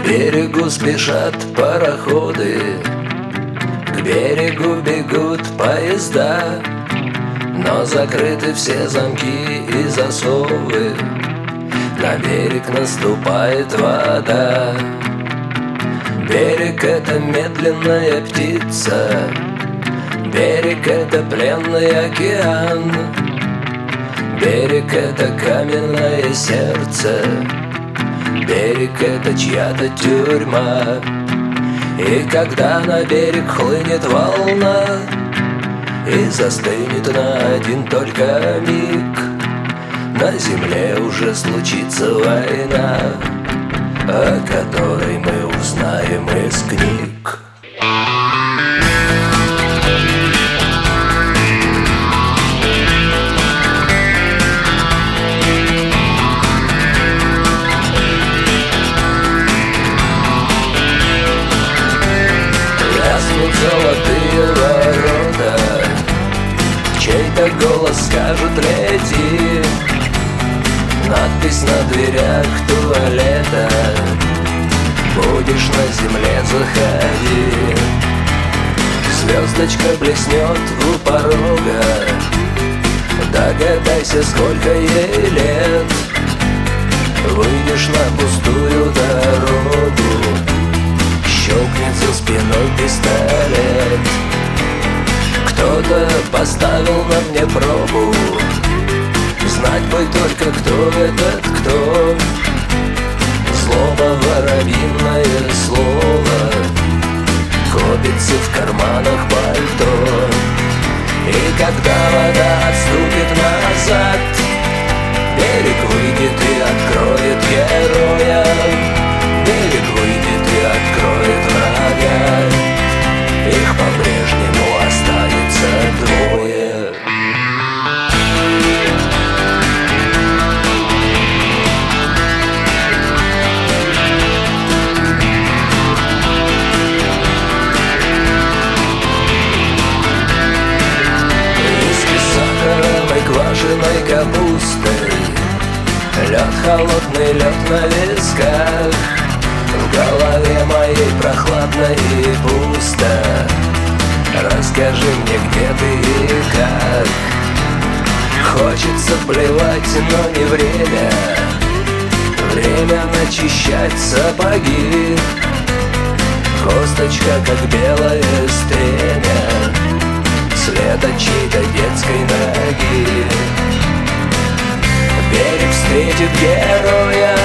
берегу спешат пароходы, к берегу бегут поезда, но закрыты все замки и засовы, на берег наступает вода. Берег — это медленная птица, берег — это пленный океан, берег — это каменное сердце, берег — это чья-то тюрьма. И когда на берег хлынет волна и застынет на один только миг, на земле уже случится война, о которой мы узнаем из книг. Ляснут золотые ворота, чей-то голос скажет «Лети». Надпись на дверях туалета: будешь на земле, заходи. Звездочка блеснет у порога, догадайся, сколько ей лет. Выйдешь на пустую дорогу, щелкнет за спиной пистолет. Кто-то поставил на мне пробу, знать бы только, кто этот кто. Злоба, воробьиное слово, копится в карманах пальто. И когда вода отступит назад, берег выйдет и откроет героя. Берег выйдет и откроет врага. Их по-прежнему останется двое. Квашеной капустой, лед, холодный лед на висках. В голове моей прохладно и пусто. Расскажи мне, где ты и как. Хочется плевать, но не время. Время начищать сапоги. Косточка, как белое стремя, след от чьей-то детской ноги. Берег встретит героя,